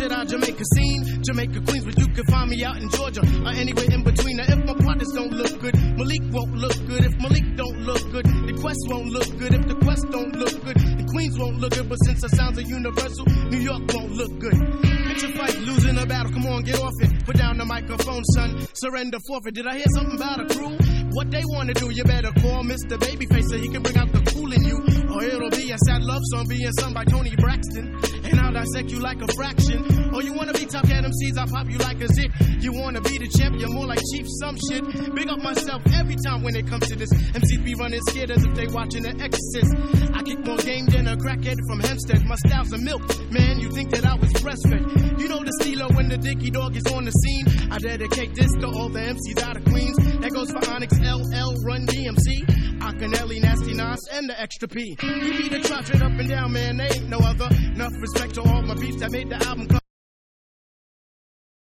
said our Jamaica scene, Jamaica Queens, but you can find me out in Georgia or anywhere in between. Now if my partners don't look good, Malik won't look good. If Malik don't look good, the Quest won't look good. If the Quest don't look good, the Queens won't look good. But since the sounds are universal, New York won't look good. Picture fight, losing a battle, come on, get off it. Put down the microphone, son, surrender, forfeit. Did I hear something about a crew? What they wanna do, you better call Mr. Babyface so he can bring out the cool in you. Or it'll be a sad love song being sung by Tony Braxton, and I'll dissect you like a fraction. Or you wanna be Top Cat MCs, I'll pop you like a zit. You wanna be the champ, you're more like Chief some shit. Big up myself every time when it comes to this. MCs be running scared as if they watching The Exorcist. I kick more game than a crackhead from Hempstead. My style's a milk, man, you think that I was breastfed. You know the stilo when the Dicky Dog is on the scene. I dedicate this to all the MCs out of Queens. That goes for Onyx, LL, Run DMC, Akinelli, Nasty Nas, and the Extra P. We be the trot straight up and down, man, there ain't no other. Enough respect to all my beats that made the album come.